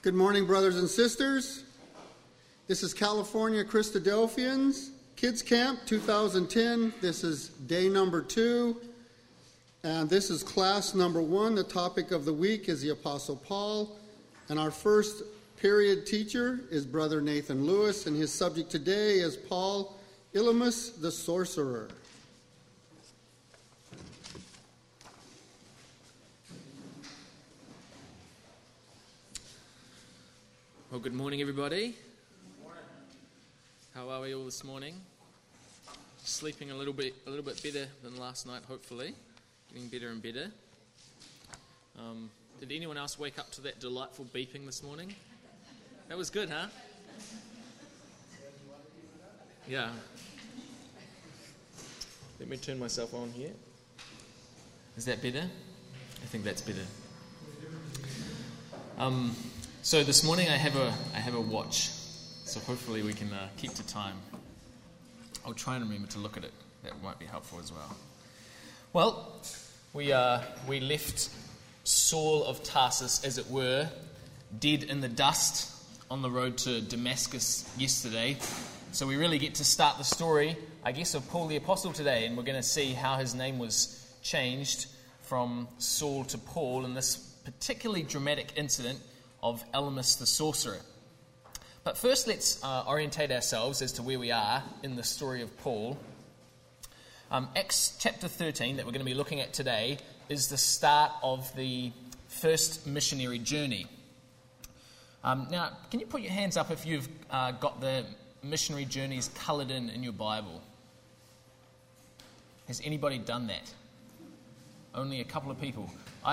Good morning, brothers and sisters. This is California Christadelphians Kids Camp 2010. This is day number 2, and this is class number 1. The topic of the week is the Apostle Paul, and our first period teacher is Brother Nathan Lewis, and his subject today is Paul, Elymas the Sorcerer. Well, good morning, everybody. Good morning. How are we all this morning? Sleeping a little bit better than last night, hopefully. Getting better and better. Did anyone else wake up to that delightful beeping this morning? That was good, huh? Yeah. Let me turn myself on here. Is that better? I think that's better. So this morning I have a watch, so hopefully we can keep to time. I'll try and remember to look at it. That might be helpful as well. Well, we left Saul of Tarsus, as it were, dead in the dust on the road to Damascus yesterday. So we really get to start the story, I guess, of Paul the Apostle today, and we're going to see how his name was changed from Saul to Paul in this particularly dramatic incident of Elymas the Sorcerer. But first, let's orientate ourselves as to where we are in the story of Paul. Acts chapter 13, that we're going to be looking at today, is the start of the first missionary journey. Now, can you put your hands up if you've got the missionary journeys coloured in your Bible? Has anybody done that? Only a couple of people.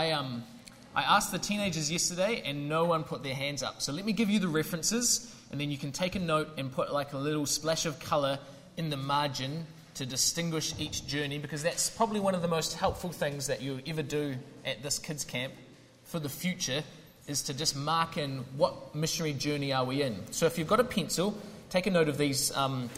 I asked the teenagers yesterday and no one put their hands up. So let me give you the references and then you can take a note and put like a little splash of colour in the margin to distinguish each journey, because that's probably one of the most helpful things that you'll ever do at this kids camp for the future, is to just mark in what missionary journey are we in. So if you've got a pencil, take a note of these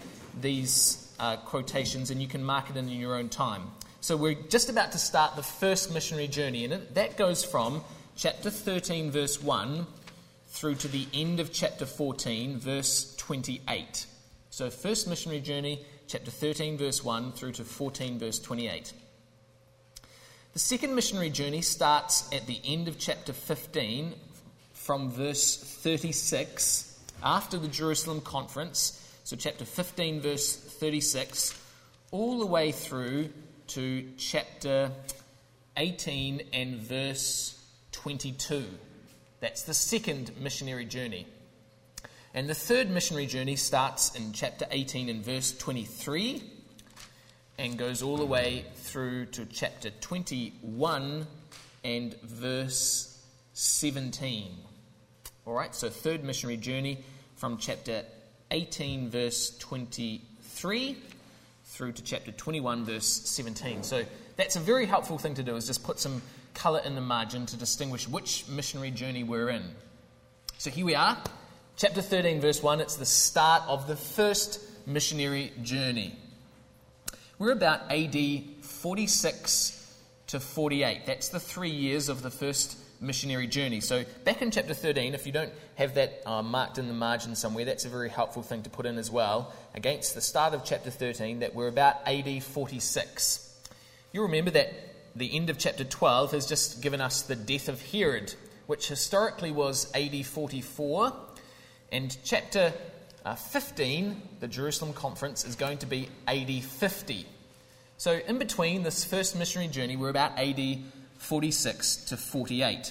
quotations and you can mark it in your own time. So we're just about to start the first missionary journey, and that goes from chapter 13, verse 1, through to the end of chapter 14, verse 28. So first missionary journey, chapter 13, verse 1, through to 14, verse 28. The second missionary journey starts at the end of chapter 15, from verse 36, after the Jerusalem conference. So chapter 15, verse 36, all the way through to chapter 18 and verse 22. That's the second missionary journey. And the third missionary journey starts in chapter 18 and verse 23 and goes all the way through to chapter 21 and verse 17. All right, so third missionary journey from chapter 18 verse 23 through to chapter 21, verse 17. So that's a very helpful thing to do, is just put some colour in the margin to distinguish which missionary journey we're in. So here we are, chapter 13, verse 1. It's the start of the first missionary journey. We're about AD 46 to 48. That's the 3 years of the first missionary journey. So back in chapter 13, if you don't have that marked in the margin somewhere, that's a very helpful thing to put in as well, against the start of chapter 13, that we're about AD 46. You remember that the end of chapter 12 has just given us the death of Herod, which historically was AD 44, and chapter 15, the Jerusalem conference, is going to be AD 50. So in between this first missionary journey, we're about AD 46 to 48.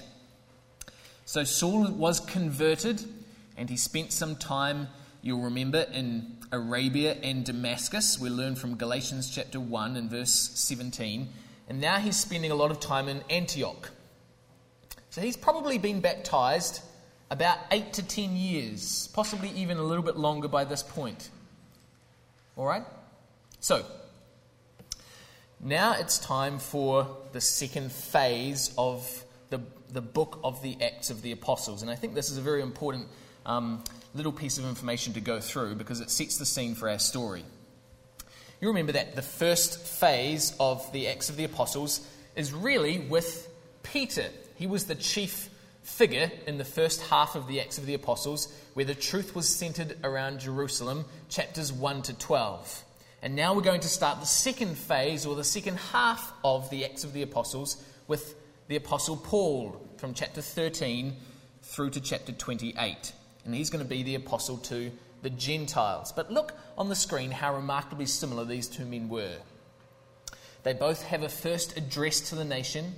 So Saul was converted, and he spent some time, you'll remember, in Arabia and Damascus. We learn from Galatians chapter 1 and verse 17. And now he's spending a lot of time in Antioch. So he's probably been baptized about 8 to 10 years, possibly even a little bit longer by this point. All right? So now it's time for the second phase of the book of the Acts of the Apostles. And I think this is a very important little piece of information to go through, because it sets the scene for our story. You remember that the first phase of the Acts of the Apostles is really with Peter. He was the chief figure in the first half of the Acts of the Apostles, where the truth was centered around Jerusalem, chapters 1 to 12. And now we're going to start the second phase, or the second half of the Acts of the Apostles, with the Apostle Paul, from chapter 13 through to chapter 28. And he's going to be the apostle to the Gentiles. But look on the screen how remarkably similar these two men were. They both have a first address to the nation,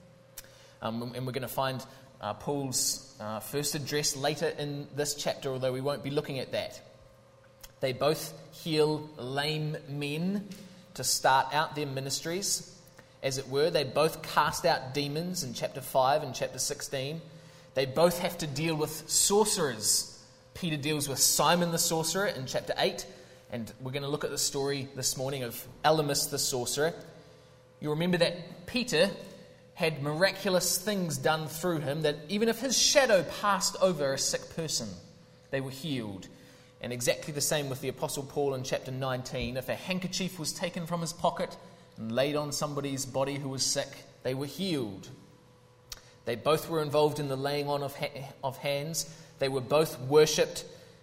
and we're going to find Paul's first address later in this chapter, although we won't be looking at that. They both heal lame men to start out their ministries, as it were. They both cast out demons in chapter 5 and chapter 16. They both have to deal with sorcerers. Peter deals with Simon the sorcerer in chapter 8, and we're going to look at the story this morning of Elymas the sorcerer. You remember that Peter had miraculous things done through him, that even if his shadow passed over a sick person, they were healed. And exactly the same with the Apostle Paul in chapter 19. If a handkerchief was taken from his pocket and laid on somebody's body who was sick, they were healed. They both were involved in the laying on of hands. They were both worshipped.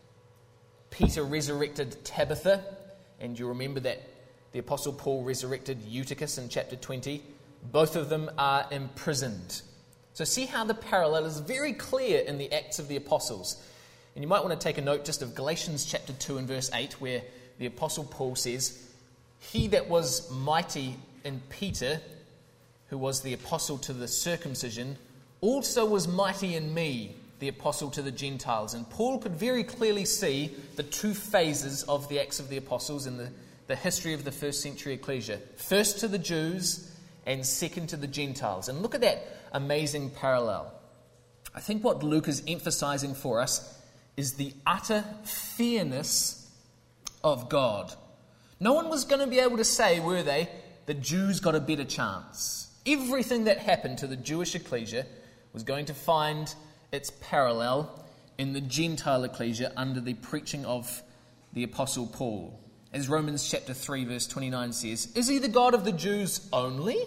Peter resurrected Tabitha, and you remember that the Apostle Paul resurrected Eutychus in chapter 20. Both of them are imprisoned. So see how the parallel is very clear in the Acts of the Apostles. And you might want to take a note just of Galatians chapter 2 and verse 8, where the Apostle Paul says, "He that was mighty in Peter, who was the apostle to the circumcision, also was mighty in me, the apostle to the Gentiles." And Paul could very clearly see the two phases of the Acts of the Apostles in the history of the first century ecclesia. First to the Jews and second to the Gentiles. And look at that amazing parallel. I think what Luke is emphasizing for us is the utter fairness of God. No one was going to be able to say, were they, the Jews got a better chance. Everything that happened to the Jewish ecclesia was going to find its parallel in the Gentile ecclesia under the preaching of the Apostle Paul. As Romans chapter 3 verse 29 says, "Is he the God of the Jews only?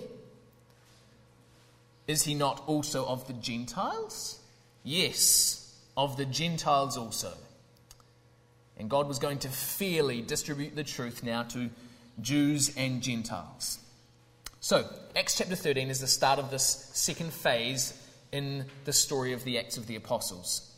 Is he not also of the Gentiles? Yes, of the Gentiles also." And God was going to fairly distribute the truth now to Jews and Gentiles. So, Acts chapter 13 is the start of this second phase in the story of the Acts of the Apostles.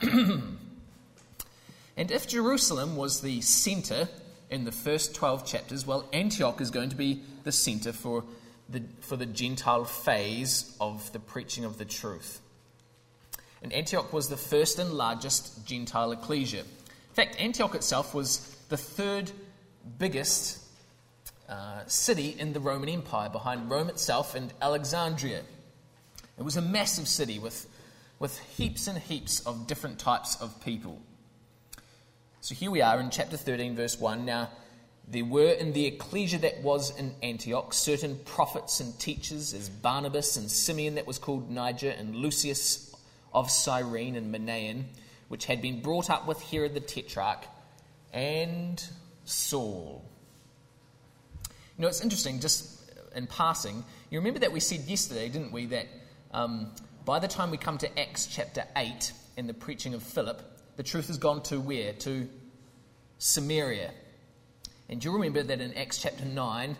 And if Jerusalem was the centre in the first 12 chapters, well, Antioch is going to be the centre for the Gentile phase of the preaching of the truth. And Antioch was the first and largest Gentile ecclesia. In fact, Antioch itself was the third biggest city in the Roman Empire, behind Rome itself and Alexandria. It was a massive city with heaps and heaps of different types of people. So here we are in chapter 13, verse 1. Now, there were in the ecclesia that was in Antioch certain prophets and teachers, as Barnabas and Simeon that was called Niger, and Lucius of Cyrene and Manaen, which had been brought up with Herod the Tetrarch, and Saul. You know, it's interesting, just in passing, you remember that we said yesterday, didn't we, that by the time we come to Acts chapter 8 in the preaching of Philip, the truth has gone to where? To Samaria. And you remember that in Acts chapter 9,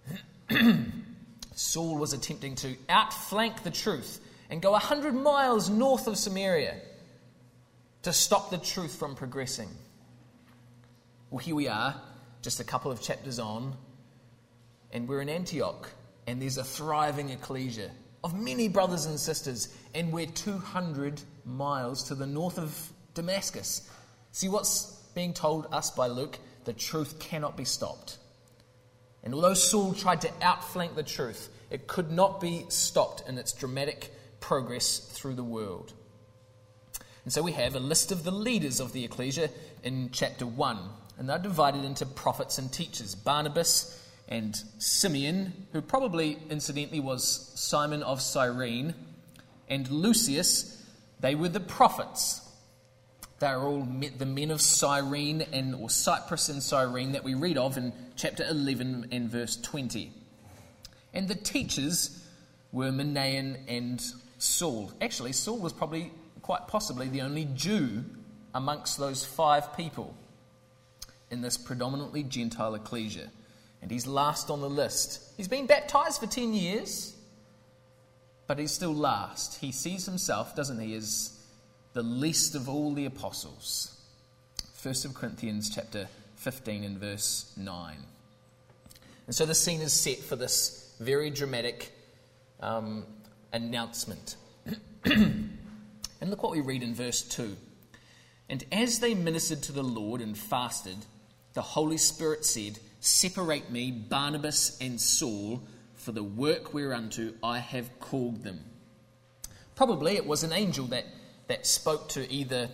Saul was attempting to outflank the truth and go 100 miles north of Samaria to stop the truth from progressing. Well, here we are, just a couple of chapters on, and we're in Antioch, and there's a thriving ecclesia of many brothers and sisters, and we're 200 miles to the north of Damascus. See what's being told us by Luke? The truth cannot be stopped. And although Saul tried to outflank the truth, it could not be stopped in its dramatic progress through the world. And so we have a list of the leaders of the ecclesia in chapter 1, and they're divided into prophets and teachers. Barnabas and Simeon, who probably incidentally was Simon of Cyrene, and Lucius, they were the prophets. They are all the men of Cyrene or Cyprus and Cyrene that we read of in chapter 11 and verse 20. And the teachers were Manaen and Saul. Actually, Saul was probably, quite possibly, the only Jew amongst those 5 people in this predominantly Gentile ecclesia. And he's last on the list. He's been baptized for 10 years, but he's still last. He sees himself, doesn't he, as the least of all the apostles. 1 Corinthians chapter 15 and verse 9. And so the scene is set for this very dramatic announcement. And look what we read in verse 2. And as they ministered to the Lord and fasted, the Holy Spirit said, "Separate me, Barnabas and Saul, for the work whereunto I have called them." Probably it was an angel that spoke to either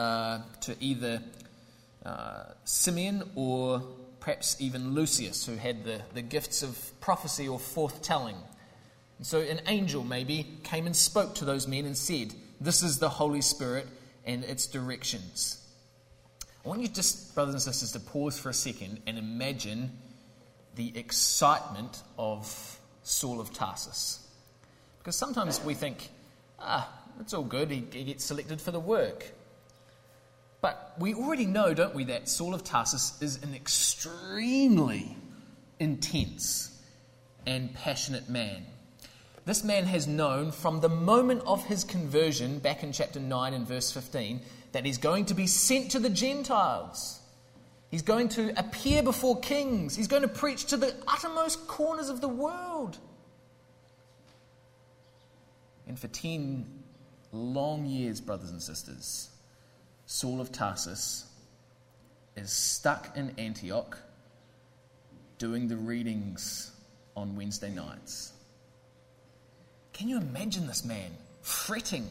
Simeon or perhaps even Lucius, who had the gifts of prophecy or forthtelling. And so an angel maybe came and spoke to those men and said, "This is the Holy Spirit and its directions." I want you just, brothers and sisters, to pause for a second and imagine the excitement of Saul of Tarsus. Because sometimes we think, it's all good, he gets selected for the work. But we already know, don't we, that Saul of Tarsus is an extremely intense and passionate man. This man has known from the moment of his conversion, back in chapter 9 and verse 15, that he's going to be sent to the Gentiles. He's going to appear before kings. He's going to preach to the uttermost corners of the world. And for 10 long years, brothers and sisters, Saul of Tarsus is stuck in Antioch doing the readings on Wednesday nights. Can you imagine this man fretting?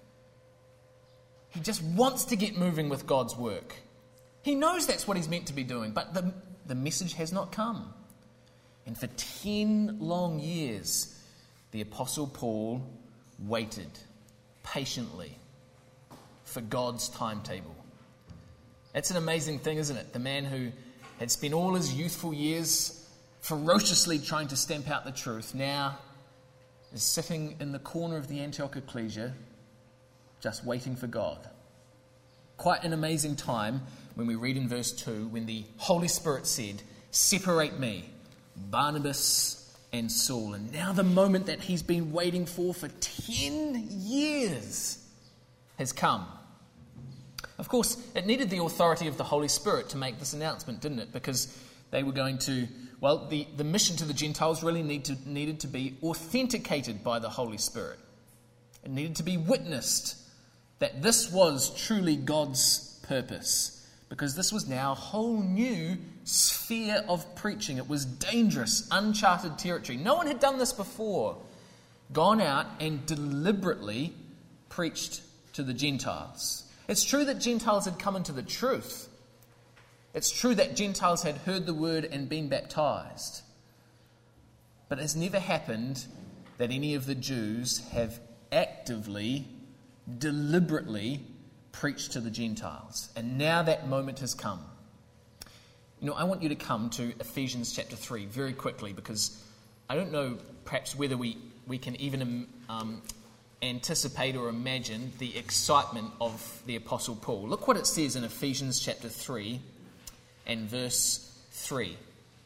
He just wants to get moving with God's work. He knows that's what he's meant to be doing, but the message has not come. And for 10 long years, the Apostle Paul waited patiently for God's timetable. That's an amazing thing, isn't it? The man who had spent all his youthful years ferociously trying to stamp out the truth now is sitting in the corner of the Antioch ecclesia just waiting for God. Quite an amazing time when we read in verse 2 when the Holy Spirit said, "Separate me, Barnabas and Saul." And now the moment that he's been waiting for 10 years has come. Of course, it needed the authority of the Holy Spirit to make this announcement, didn't it? Because they were going to, the mission to the Gentiles really needed to be authenticated by the Holy Spirit. It needed to be witnessed that this was truly God's purpose, because this was now a whole new sphere of preaching. It was dangerous, uncharted territory. No one had done this before. Gone out and deliberately preached to the Gentiles. It's true that Gentiles had come into the truth. It's true that Gentiles had heard the word and been baptized. But it's never happened that any of the Jews have actively, deliberately preached to the Gentiles. And now that moment has come. I want you to come to Ephesians chapter 3 very quickly, because I don't know perhaps whether we can even anticipate or imagine the excitement of the Apostle Paul. Look what it says in Ephesians chapter 3 and verse 3.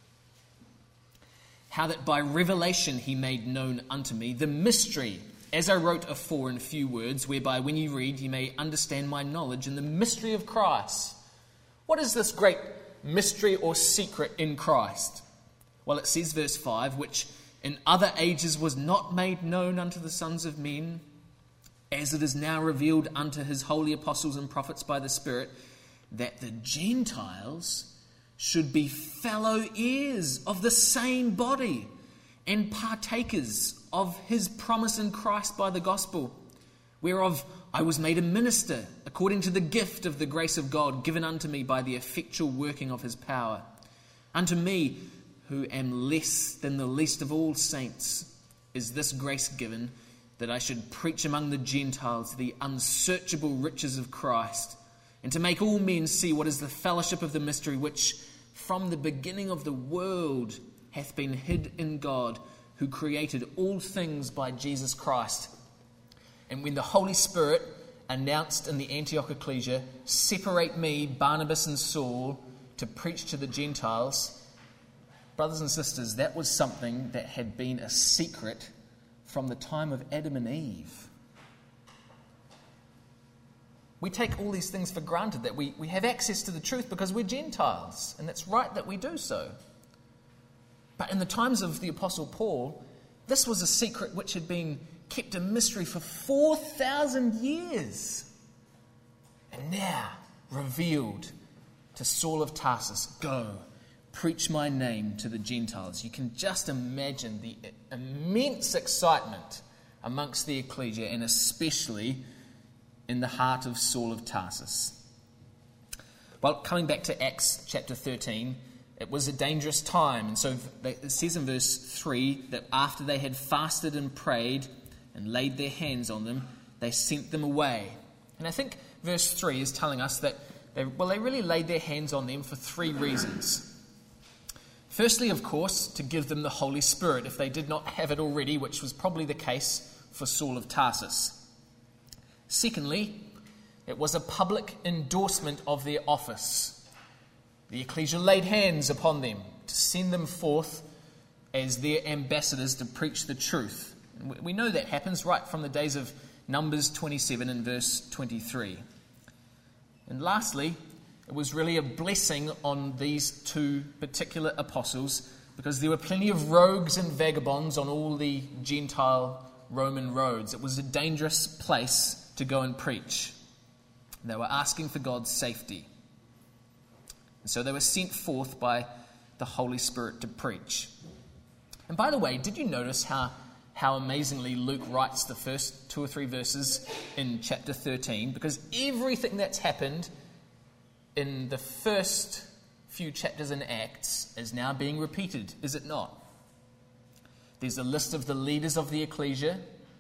"How that by revelation he made known unto me the mystery, as I wrote afore in few words, whereby when you read you may understand my knowledge in the mystery of Christ." What is this great mystery or secret in Christ? Well, it says, verse 5, "which in other ages was not made known unto the sons of men, as it is now revealed unto his holy apostles and prophets by the Spirit, that the Gentiles should be fellow heirs of the same body, and partakers of his promise in Christ by the gospel, whereof I was made a minister, according to the gift of the grace of God given unto me by the effectual working of his power. Unto me, who am less than the least of all saints, is this grace given, that I should preach among the Gentiles the unsearchable riches of Christ, and to make all men see what is the fellowship of the mystery, which from the beginning of the world hath been hid in God, who created all things by Jesus Christ, And when the Holy Spirit announced in the Antioch Ecclesia, separate me, Barnabas and Saul, to preach to the Gentiles, brothers and sisters, that was something that had been a secret from the time of Adam and Eve. We take all these things for granted, that we have access to the truth because we're Gentiles, and it's right that we do so. But in the times of the Apostle Paul, this was a secret which had been kept a mystery for 4,000 years. And now, revealed to Saul of Tarsus, go, preach my name to the Gentiles. You can just imagine the immense excitement amongst the ecclesia, and especially in the heart of Saul of Tarsus. Well, coming back to Acts chapter 13, it was a dangerous time. And so it says in verse 3 that after they had fasted and prayed and laid their hands on them, they sent them away. And I think verse 3 is telling us that they really laid their hands on them for 3 reasons. Firstly, of course, to give them the Holy Spirit if they did not have it already, which was probably the case for Saul of Tarsus. Secondly, it was a public endorsement of their office. The ecclesia laid hands upon them to send them forth as their ambassadors to preach the truth. And we know that happens right from the days of Numbers 27 and verse 23. And lastly, it was really a blessing on these 2 particular apostles, because there were plenty of rogues and vagabonds on all the Gentile Roman roads. It was a dangerous place to go and preach. They were asking for God's safety. And so they were sent forth by the Holy Spirit to preach. And by the way, did you notice how amazingly Luke writes the first 2 or 3 verses in chapter 13? Because everything that's happened in the first few chapters in Acts is now being repeated, is it not? There's a list of the leaders of the ecclesia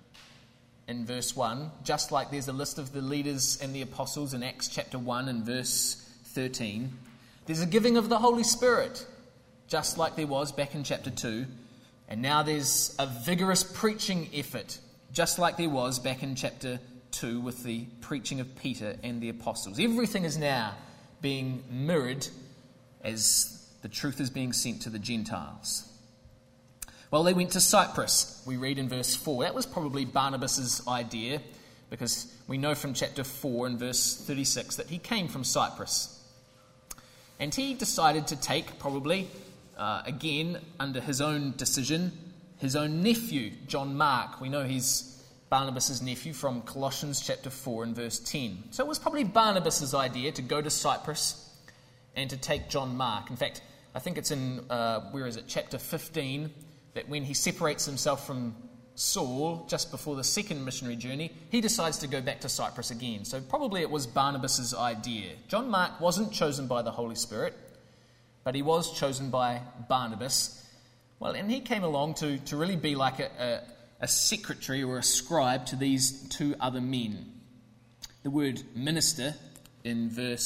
in verse 1, just like there's a list of the leaders and the apostles in Acts chapter 1 and verse 13. There's a giving of the Holy Spirit, just like there was back in chapter 2. And now there's a vigorous preaching effort, just like there was back in chapter 2 with the preaching of Peter and the apostles. Everything is now being mirrored as the truth is being sent to the Gentiles. Well, they went to Cyprus, we read in verse 4. That was probably Barnabas' idea, because we know from chapter 4 and verse 36 that he came from Cyprus. And he decided to take, probably, again, under his own decision, his own nephew, John Mark. We know he's Barnabas' nephew from Colossians chapter 4 and verse 10. So it was probably Barnabas' idea to go to Cyprus and to take John Mark. In fact, I think it's in, chapter 15, that when he separates himself from Saul just before the second missionary journey, he decides to go back to Cyprus again. So probably it was Barnabas' idea. John Mark wasn't chosen by the Holy Spirit, but he was chosen by Barnabas. Well, and he came along to really be like a secretary or a scribe to these 2 other men. The word minister in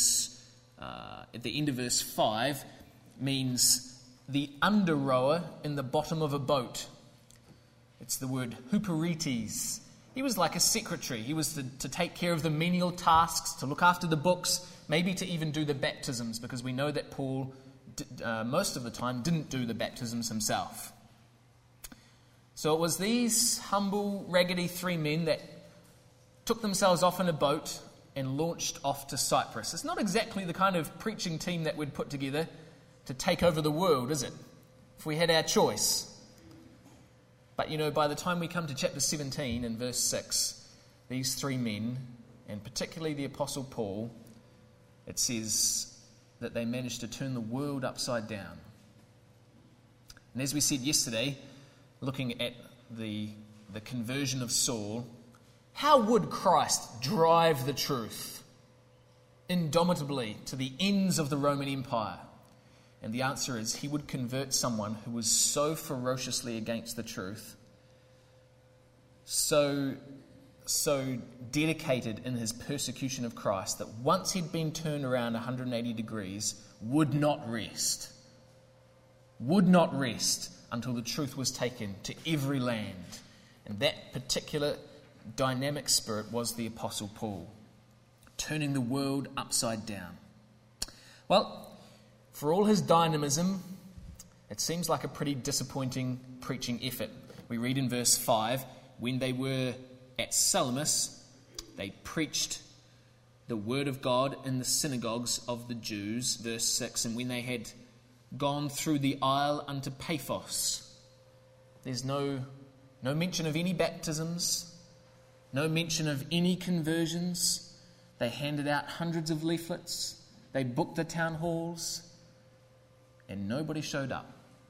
at the end of verse 5 means the under rower in the bottom of a boat. It's the word huperetes. He was like a secretary. He was to take care of the menial tasks, to look after the books, maybe to even do the baptisms, because we know that Paul, most of the time, didn't do the baptisms himself. So it was these humble, raggedy 3 men that took themselves off in a boat and launched off to Cyprus. It's not exactly the kind of preaching team that we'd put together to take over the world, is it? If we had our choice. But by the time we come to chapter 17 and verse 6, these 3 men, and particularly the Apostle Paul, it says that they managed to turn the world upside down. And as we said yesterday, looking at the conversion of Saul, how would Christ drive the truth indomitably to the ends of the Roman Empire? And the answer is, he would convert someone who was so ferociously against the truth, so dedicated in his persecution of Christ, that once he'd been turned around 180 degrees, would not rest until the truth was taken to every land. And that particular dynamic spirit was the Apostle Paul, turning the world upside down. Well, for all his dynamism, it seems like a pretty disappointing preaching effort. We read in verse 5, when they were at Salamis, they preached the word of God in the synagogues of the Jews. Verse 6, and when they had gone through the isle unto Paphos. There's no mention of any baptisms, no mention of any conversions. They handed out hundreds of leaflets. They booked the town halls, and nobody showed up.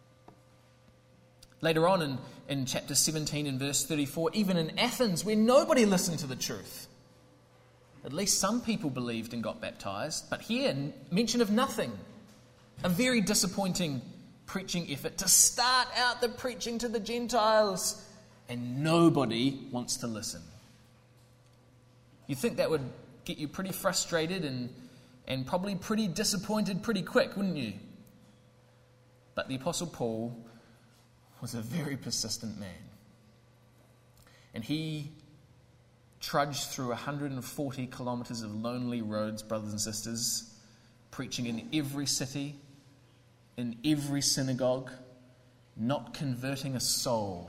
Later on in chapter 17 and verse 34, even in Athens, where nobody listened to the truth, at least some people believed and got baptized. But here, mention of nothing. A very disappointing preaching effort to start out the preaching to the Gentiles, and nobody wants to listen. You'd think that would get you pretty frustrated and probably pretty disappointed pretty quick, wouldn't you? But the Apostle Paul was a very persistent man. And he trudged through 140 kilometers of lonely roads, brothers and sisters, preaching in every city, in every synagogue, not converting a soul.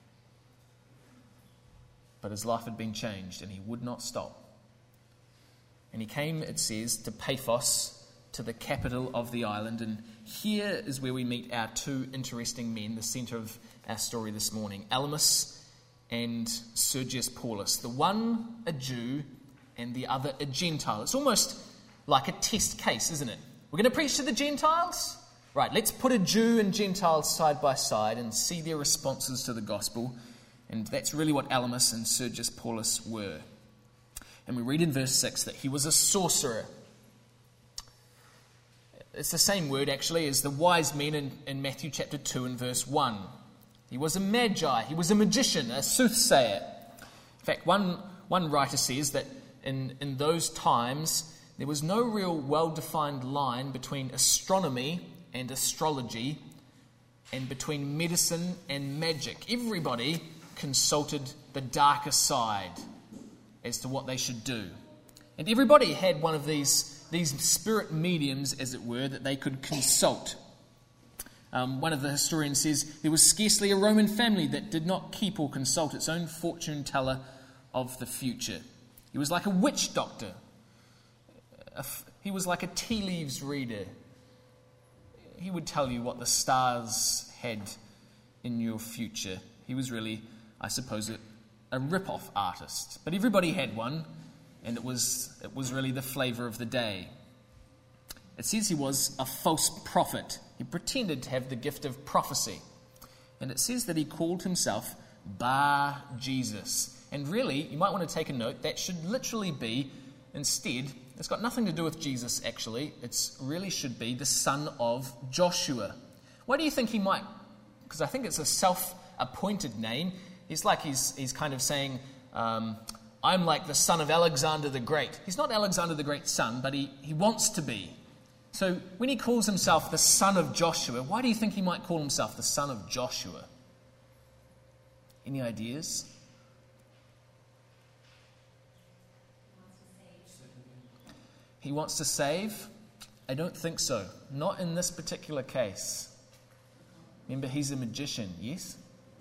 But his life had been changed, and he would not stop. And he came, it says, to Paphos, to the capital of the island. And here is where we meet our two interesting men, the centre of our story this morning, Elymas and Sergius Paulus. The one a Jew and the other a Gentile. It's almost like a test case, isn't it? We're going to preach to the Gentiles? Right, let's put a Jew and Gentile side by side and see their responses to the gospel. And that's really what Elymas and Sergius Paulus were. And we read in verse 6 that he was a sorcerer. It's the same word, actually, as the wise men in Matthew chapter 2 and verse 1. He was a magi, he was a magician, a soothsayer. In fact, one writer says that in those times, there was no real well-defined line between astronomy and astrology, and between medicine and magic. Everybody consulted the darker side as to what they should do. And everybody had one of these spirit mediums, as it were, that they could consult. One of the historians says there was scarcely a Roman family that did not keep or consult its own fortune teller of the future. He was like a witch doctor. He was like a tea leaves reader. He would tell you what the stars had in your future. He was really, I suppose, a rip-off artist. But everybody had one, and it was really the flavour of the day. It says he was a false prophet. He pretended to have the gift of prophecy. And it says that he called himself Bar Jesus. And really, you might want to take a note, that should literally be, instead, it's got nothing to do with Jesus, actually. It really should be the son of Joshua. Why do you think he might? Because I think it's a self-appointed name. It's like he's kind of saying, I'm like the son of Alexander the Great. He's not Alexander the Great's son, but he wants to be. So when he calls himself the son of Joshua, why do you think he might call himself the son of Joshua? Any ideas? He wants to save? I don't think so. Not in this particular case. Remember, he's a magician, yes?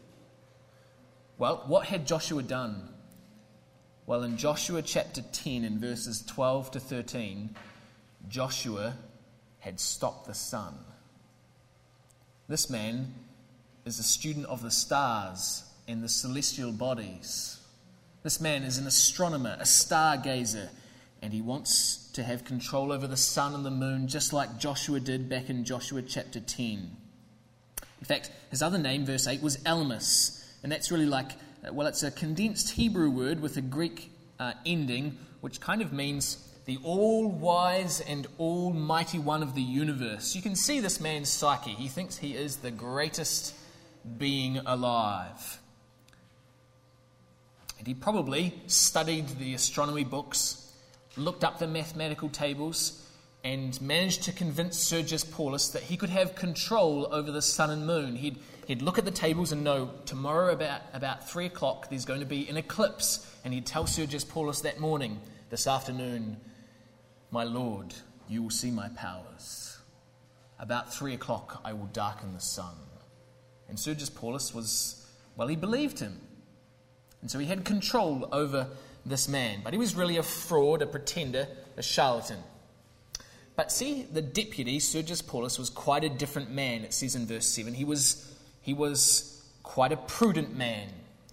Well, what had Joshua done? Well, in Joshua chapter 10 and verses 12 to 13, Joshua had stopped the sun. This man is a student of the stars and the celestial bodies. This man is an astronomer, a stargazer, and he wants to have control over the sun and the moon just like Joshua did back in Joshua chapter 10. In fact, his other name, verse 8, was Elymas, and that's really like, well, it's a condensed Hebrew word with a Greek ending, which kind of means the all-wise and almighty one of the universe. You can see this man's psyche. He thinks he is the greatest being alive. And he probably studied the astronomy books, looked up the mathematical tables, and managed to convince Sergius Paulus that he could have control over the sun and moon. He'd look at the tables and know tomorrow about 3 o'clock there's going to be an eclipse, and he'd tell Sergius Paulus that morning, this afternoon, my lord, you will see my powers. About 3 o'clock I will darken the sun. And Sergius Paulus he believed him. And so he had control over this man. But he was really a fraud, a pretender, a charlatan. But see, the deputy, Sergius Paulus, was quite a different man, it says in verse 7. He was quite a prudent man.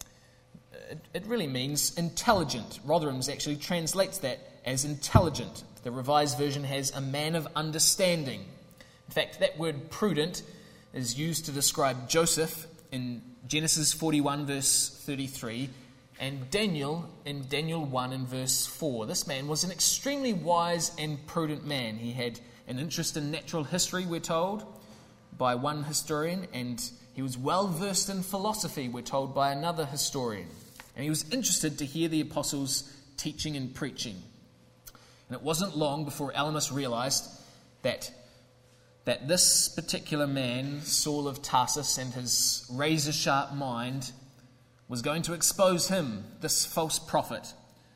It really means intelligent. Rotherham's actually translates that as intelligent. The Revised Version has a man of understanding. In fact, that word prudent is used to describe Joseph in Genesis 41 verse 33 and Daniel in Daniel 1 and verse 4. This man was an extremely wise and prudent man. He had an interest in natural history, we're told, by one historian, and he was well versed in philosophy, we're told, by another historian. And he was interested to hear the apostles' teaching and preaching. And it wasn't long before Elymas realized that this particular man, Saul of Tarsus, and his razor-sharp mind was going to expose him, this false prophet.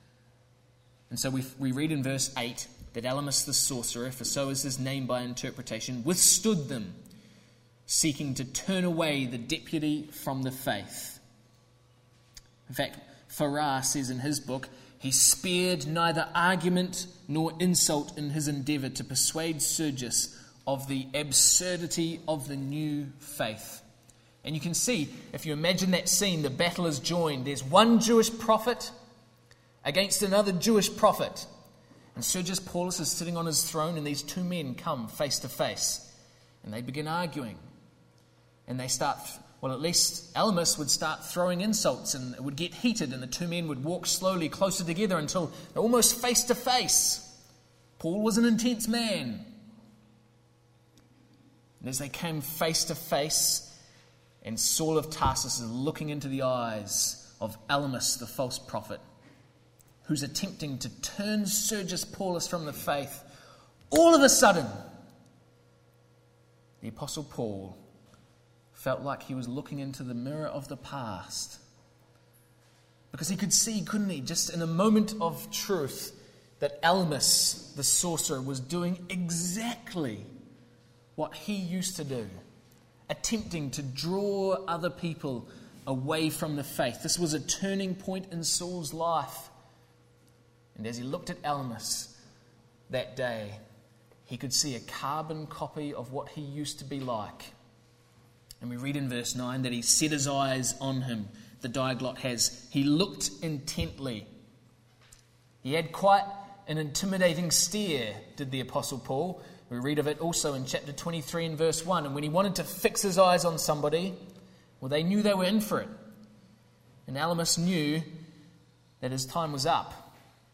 And so we read in verse 8 that Elymas the sorcerer, for so is his name by interpretation, withstood them, seeking to turn away the deputy from the faith. In fact, Farrar says in his book, he spared neither argument nor insult in his endeavour to persuade Sergius of the absurdity of the new faith. And you can see, if you imagine that scene, the battle is joined. There's one Jewish prophet against another Jewish prophet. And Sergius Paulus is sitting on his throne, and these two men come face to face. And they begin arguing. And they start, at least Elymas would start throwing insults, and it would get heated, and the two men would walk slowly closer together until they're almost face to face. Paul was an intense man. And as they came face to face, and Saul of Tarsus is looking into the eyes of Elymas, the false prophet, who's attempting to turn Sergius Paulus from the faith, all of a sudden, the Apostle Paul felt like he was looking into the mirror of the past. Because he could see, couldn't he, just in a moment of truth, that Elymas, the sorcerer, was doing exactly what he used to do, attempting to draw other people away from the faith. This was a turning point in Saul's life. And as he looked at Elymas that day, he could see a carbon copy of what he used to be like. And we read in verse 9 that he set his eyes on him. The diaglott has. He looked intently. He had quite an intimidating stare, did the Apostle Paul. We read of it also in chapter 23 and verse 1. And when he wanted to fix his eyes on somebody, they knew they were in for it. And Elymas knew that his time was up.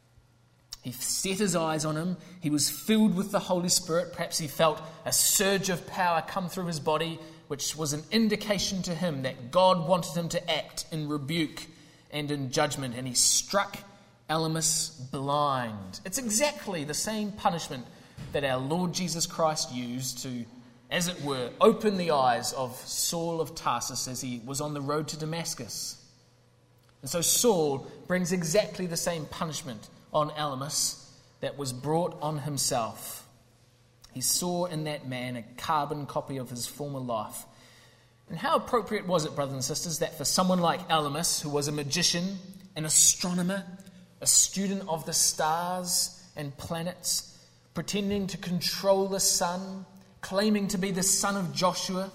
He set his eyes on him. He was filled with the Holy Spirit. Perhaps he felt a surge of power come through his body, which was an indication to him that God wanted him to act in rebuke and in judgment. And he struck Elymas blind. It's exactly the same punishment that our Lord Jesus Christ used to, as it were, open the eyes of Saul of Tarsus as he was on the road to Damascus. And so Saul brings exactly the same punishment on Elymas that was brought on himself. He saw in that man a carbon copy of his former life. And how appropriate was it, brothers and sisters, that for someone like Elymas, who was a magician, an astronomer, a student of the stars and planets, pretending to control the sun, claiming to be the son of Joshua,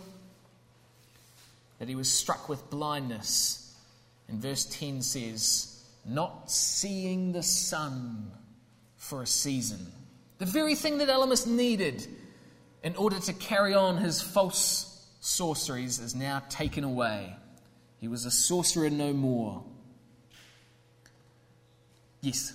that he was struck with blindness. And verse 10 says, not seeing the sun for a season. The very thing that Elymas needed in order to carry on his false sorceries is now taken away. He was a sorcerer no more. Yes?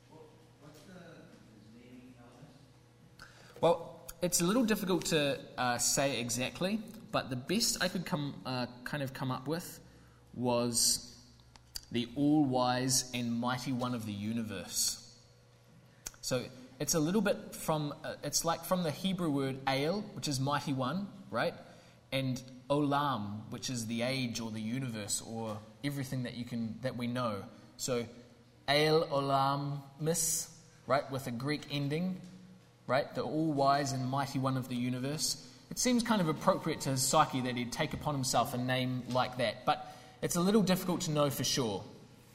Well, it's a little difficult to say exactly, but the best I could come up with was the all-wise and mighty one of the universe. So it's a little bit from, it's like from the Hebrew word El, which is mighty one, right? And Olam, which is the age or the universe or everything that we know. So El Olam Mis, right, with a Greek ending, right? The all-wise and mighty one of the universe. It seems kind of appropriate to his psyche that he'd take upon himself a name like that, but it's a little difficult to know for sure.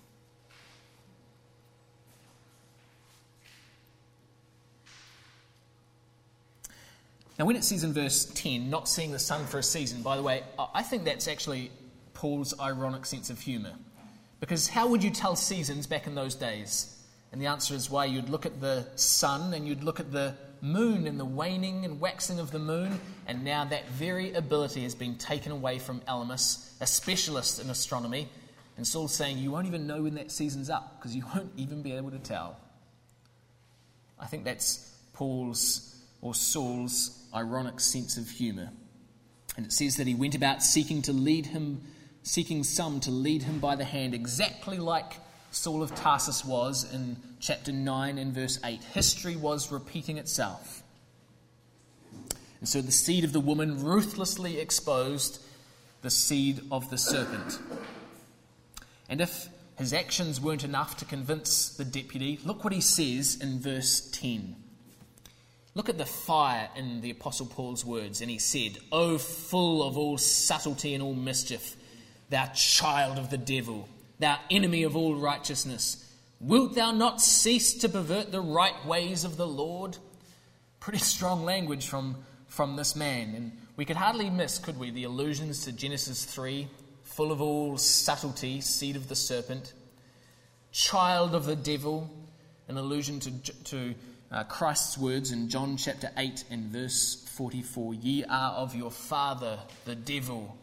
Now, when it says in verse 10, not seeing the sun for a season, by the way, I think that's actually Paul's ironic sense of humour. Because how would you tell seasons back in those days? And the answer is why you'd look at the sun and you'd look at the moon and the waning and waxing of the moon, and now that very ability has been taken away from Elymas, a specialist in astronomy, and Saul's saying you won't even know when that season's up because you won't even be able to tell. I think that's Paul's or Saul's ironic sense of humour. And it says that he went about seeking some to lead him by the hand, exactly like Saul of Tarsus was in chapter 9 and verse 8. History was repeating itself. And so the seed of the woman ruthlessly exposed the seed of the serpent. And if his actions weren't enough to convince the deputy, look what he says in verse 10. Look at the fire in the Apostle Paul's words. And he said, "O full of all subtlety and all mischief, thou child of the devil, thou enemy of all righteousness, wilt thou not cease to pervert the right ways of the Lord?" Pretty strong language from this man. And we could hardly miss, could we, the allusions to Genesis 3, full of all subtlety, seed of the serpent, child of the devil, an allusion to Christ's words in John chapter 8 and verse 44, "Ye are of your father, the devil."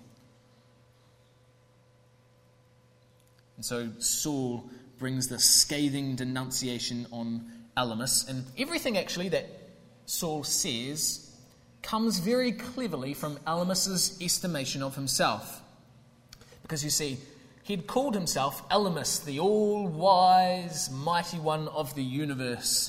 And so Saul brings the scathing denunciation on Elymas, and everything actually that Saul says comes very cleverly from Elymas's estimation of himself. Because you see, he'd called himself Elymas, the all-wise, mighty one of the universe.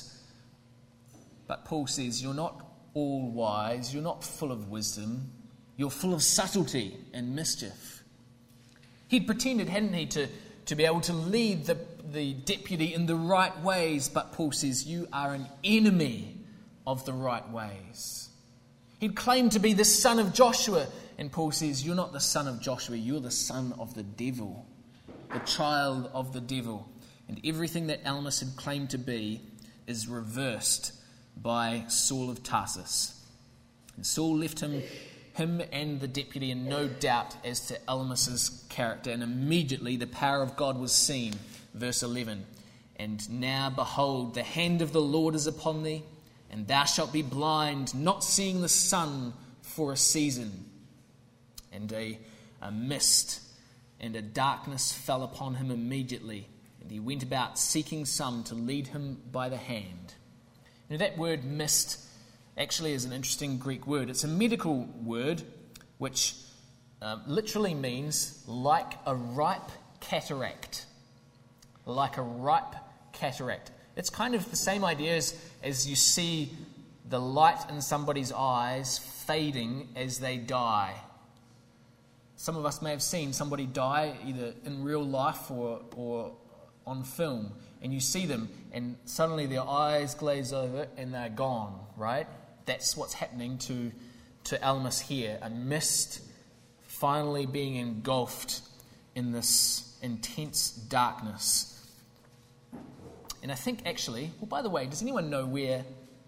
But Paul says, you're not all-wise, you're not full of wisdom, you're full of subtlety and mischief. He'd pretended, hadn't he, to be able to lead the deputy in the right ways, but Paul says, you are an enemy of the right ways. He'd claimed to be the son of Joshua, and Paul says, you're not the son of Joshua, you're the son of the devil, the child of the devil. And everything that Elymas had claimed to be is reversed by Saul of Tarsus. And Saul left him and the deputy in no doubt as to Elymas's character, and immediately the power of God was seen. Verse 11, "And now behold, the hand of the Lord is upon thee, and thou shalt be blind, not seeing the sun for a season." And a mist and a darkness fell upon him immediately, and he went about seeking some to lead him by the hand. Now that word mist actually is an interesting Greek word. It's a medical word which literally means like a ripe cataract. Like a ripe cataract. It's kind of the same idea as you see the light in somebody's eyes fading as they die. Some of us may have seen somebody die either in real life or on film, and you see them and suddenly their eyes glaze over and they're gone, right? That's what's happening to Elymas here. A mist finally being engulfed in this intense darkness. And I think actually, well, by the way, does anyone know where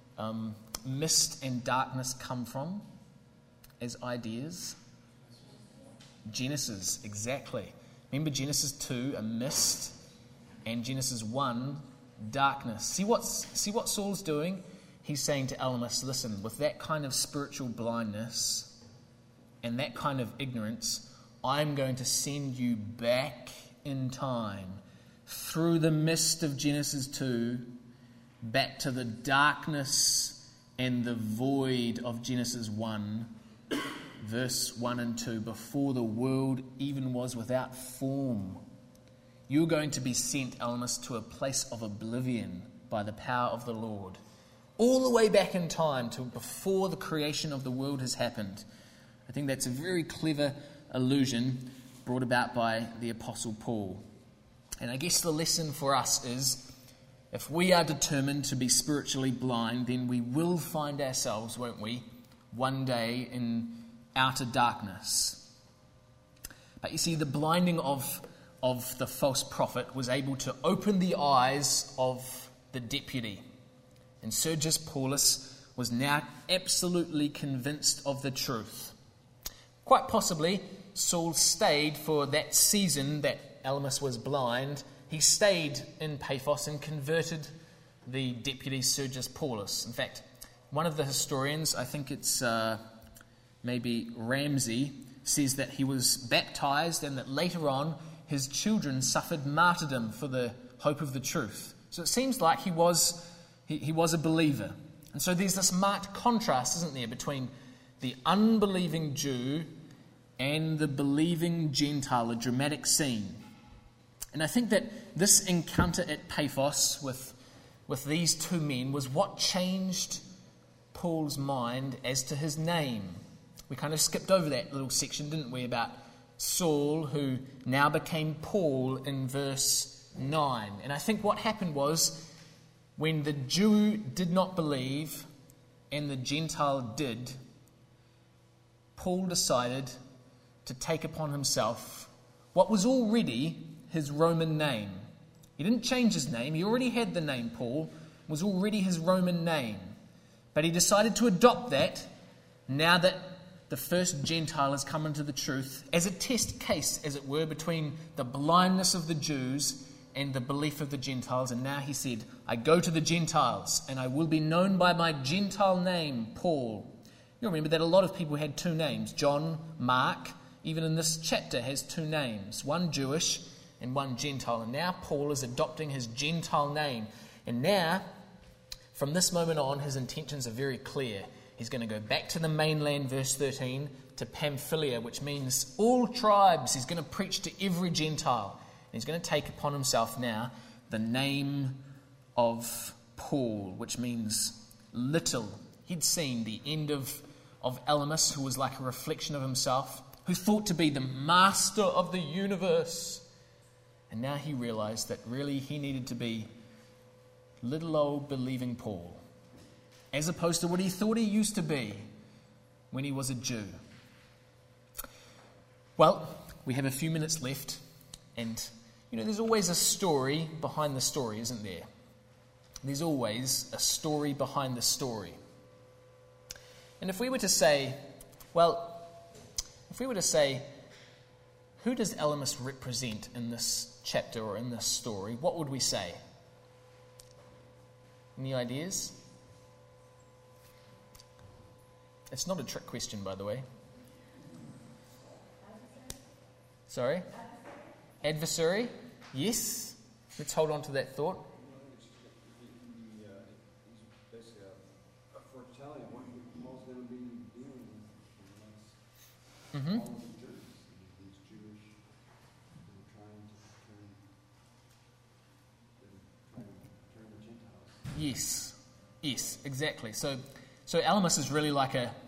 mist and darkness come from as ideas? Genesis, exactly. Remember Genesis 2, a mist, and Genesis 1, darkness. See what Saul's doing? He's saying to Elymas, listen, with that kind of spiritual blindness and that kind of ignorance, I'm going to send you back in time through the mist of Genesis 2, back to the darkness and the void of Genesis 1, verse 1 and 2, before the world even was without form. You're going to be sent, Elymas, to a place of oblivion by the power of the Lord. all the way back in time to before the creation of the world has happened. I think that's a very clever allusion brought about by the Apostle Paul. And I guess the lesson for us is, if we are determined to be spiritually blind, then we will find ourselves, won't we, one day in outer darkness. But you see, the blinding of the false prophet was able to open the eyes of the deputy. And Sergius Paulus was now absolutely convinced of the truth. Quite possibly, Saul stayed for that season that Elymas was blind. He stayed in Paphos and converted the deputy Sergius Paulus. In fact, one of the historians, I think it's maybe Ramsey, says that he was baptized and that later on his children suffered martyrdom for the hope of the truth. So it seems like he was a believer. And so there's this marked contrast, isn't there, between the unbelieving Jew and the believing Gentile, a dramatic scene. And I think that this encounter at Paphos with these two men was what changed Paul's mind as to his name. We kind of skipped over that little section, didn't we, about Saul, who now became Paul in verse 9. And I think what happened was, when the Jew did not believe and the Gentile did, Paul decided to take upon himself what was already his Roman name. He didn't change his name. He already had the name Paul. It was already his Roman name. But he decided to adopt that now that the first Gentile has come into the truth, as a test case, as it were, between the blindness of the Jews and the belief of the Gentiles. And now he said, I go to the Gentiles, and I will be known by my Gentile name, Paul. You'll remember that a lot of people had two names. John, Mark, even in this chapter, has two names, one Jewish and one Gentile. And now Paul is adopting his Gentile name. And now, from this moment on, his intentions are very clear. He's going to go back to the mainland, verse 13, to Pamphylia, which means all tribes. He's going to preach to every Gentile. And he's going to take upon himself now the name of Paul, which means little. He'd seen the end of Elymas, who was like a reflection of himself, who thought to be the master of the universe. And now he realized that really he needed to be little old believing Paul, as opposed to what he thought he used to be when he was a Jew. Well, we have a few minutes left, and there's always a story behind the story, isn't there? There's always a story behind the story. And if we were to say, who does Elymas represent in this chapter or in this story, what would we say? Any ideas? It's not a trick question, by the way. Sorry? Adversary? Yes. Let's hold on to that thought. He's basically a foretelling of what Paul's going to be dealing with in the next all of the Jews. He's Jewish, and trying to turn the Gentiles. Yes, exactly. So Elymas is really like a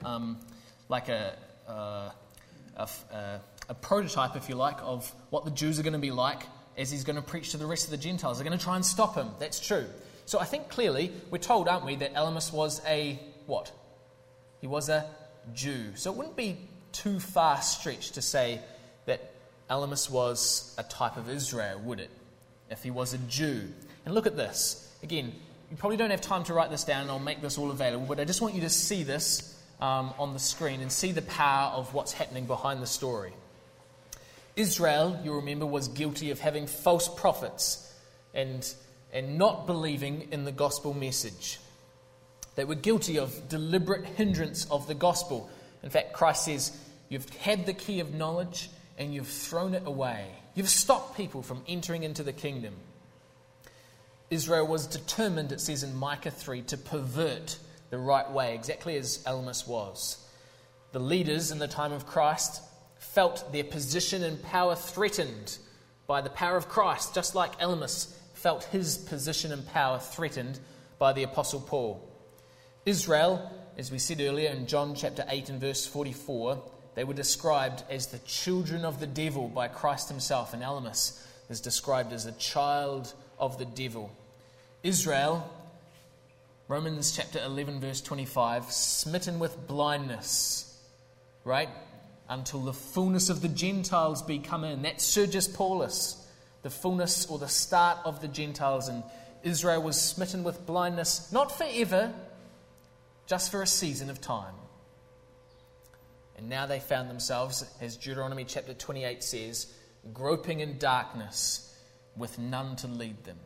prototype, if you like, of what the Jews are going to be like as he's going to preach to the rest of the Gentiles. They're going to try and stop him. That's true. So I think clearly we're told, aren't we, that Elymas was a what? He was a Jew. So it wouldn't be too far stretched to say that Elymas was a type of Israel, would it? If he was a Jew. And look at this. Again, you probably don't have time to write this down, and I'll make this all available, but I just want you to see this on the screen and see the power of what's happening behind the story. Israel, you remember, was guilty of having false prophets and not believing in the gospel message. They were guilty of deliberate hindrance of the gospel. In fact, Christ says, you've had the key of knowledge and you've thrown it away. You've stopped people from entering into the kingdom. Israel was determined, it says in Micah 3, to pervert the right way, exactly as Elymas was. The leaders in the time of Christ felt their position and power threatened by the power of Christ, just like Elymas felt his position and power threatened by the Apostle Paul. Israel, as we said earlier in John chapter 8 and verse 44, they were described as the children of the devil by Christ himself, and Elymas is described as a child of the devil. Israel, Romans chapter 11 verse 25, smitten with blindness, right? Until the fullness of the Gentiles be come in. That's Sergius Paulus, the fullness or the start of the Gentiles. And Israel was smitten with blindness, not forever, just for a season of time. And now they found themselves, as Deuteronomy chapter 28 says, groping in darkness with none to lead them.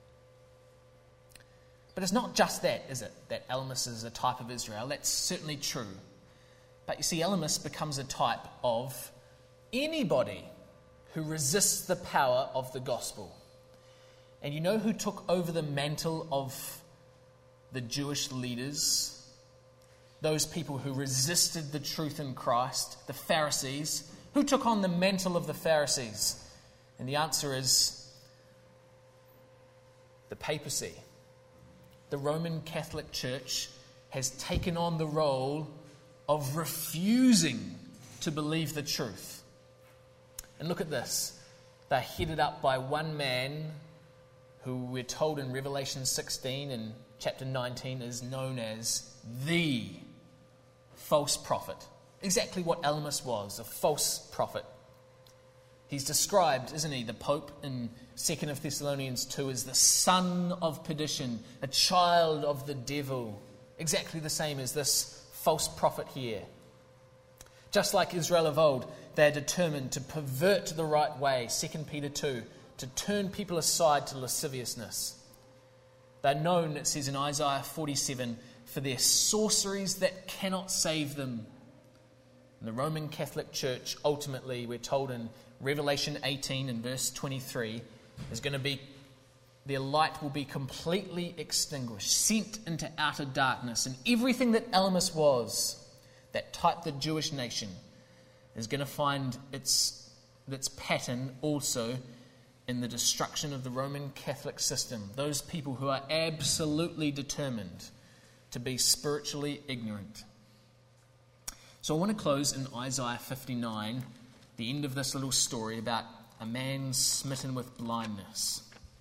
But it's not just that, is it? That Elymas is a type of Israel. That's certainly true. But you see, Elymas becomes a type of anybody who resists the power of the gospel. And you know who took over the mantle of the Jewish leaders? Those people who resisted the truth in Christ, the Pharisees. Who took on the mantle of the Pharisees? And the answer is the papacy. The Roman Catholic Church has taken on the role of refusing to believe the truth. And look at this. They're headed up by one man who we're told in Revelation 16 and chapter 19 is known as the false prophet. Exactly what Elymas was, a false prophet. He's described, isn't he, the Pope in 2 of Thessalonians 2 as the son of perdition, a child of the devil. Exactly the same as this false prophet here. Just like Israel of old, they're determined to pervert the right way, 2 Peter 2, to turn people aside to lasciviousness. They're known, it says in Isaiah 47, for their sorceries that cannot save them. And the Roman Catholic Church, ultimately, we're told in Revelation 18 and verse 23, is going to be, their light will be completely extinguished, sent into outer darkness. And everything that Elymas was, that typed the Jewish nation, is going to find its pattern also in the destruction of the Roman Catholic system. Those people who are absolutely determined to be spiritually ignorant. So I want to close in Isaiah 59, the end of this little story about a man smitten with blindness.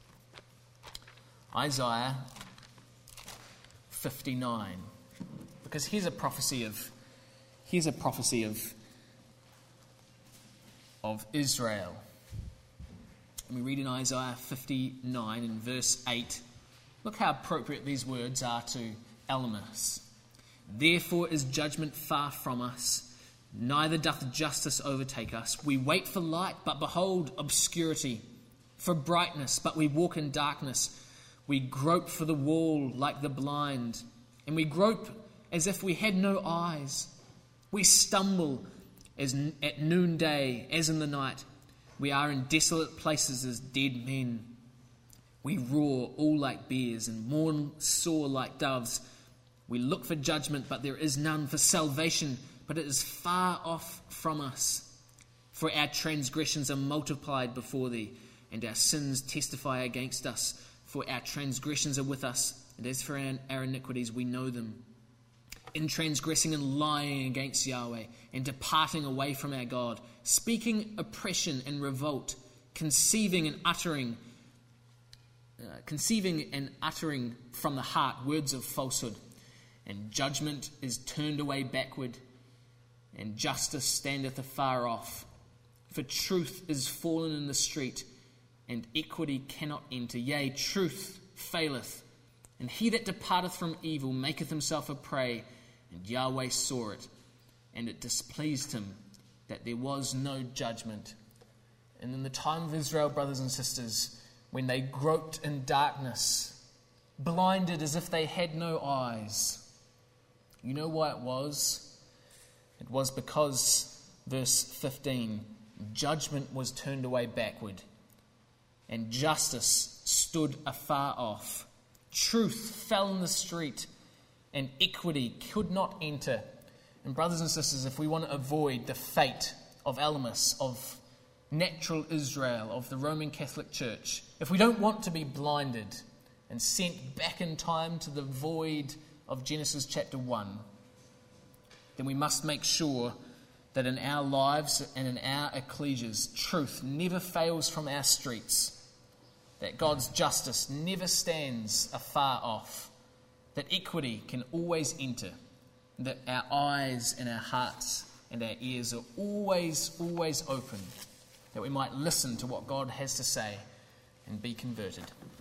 Isaiah 59. Because here's a prophecy of Israel. And we read in Isaiah 59 in verse 8. Look how appropriate these words are to Elymas. Therefore is judgment far from us, neither doth justice overtake us. We wait for light, but behold obscurity, for brightness, but we walk in darkness. We grope for the wall like the blind, and we grope as if we had no eyes. We stumble as at noonday, as in the night. We are in desolate places as dead men. We roar all like bears and mourn sore like doves. We look for judgment, but there is none, for salvation, but it is far off from us. For our transgressions are multiplied before thee, and our sins testify against us. For our transgressions are with us, and as for our iniquities, we know them. In transgressing and lying against Yahweh, and departing away from our God, speaking oppression and revolt, conceiving and uttering from the heart words of falsehood. And judgment is turned away backward, and justice standeth afar off. For truth is fallen in the street, and equity cannot enter. Yea, truth faileth, and he that departeth from evil maketh himself a prey. And Yahweh saw it, and it displeased him that there was no judgment. And in the time of Israel, brothers and sisters, when they groped in darkness, blinded as if they had no eyes, you know why it was? It was because, verse 15, judgment was turned away backward, and justice stood afar off. Truth fell in the street, and equity could not enter. And brothers and sisters, if we want to avoid the fate of Elymas, of natural Israel, of the Roman Catholic Church, if we don't want to be blinded and sent back in time to the void of Genesis chapter 1, then we must make sure that in our lives and in our ecclesias, truth never fails from our streets, that God's justice never stands afar off, that equity can always enter, that our eyes and our hearts and our ears are always open, that we might listen to what God has to say and be converted.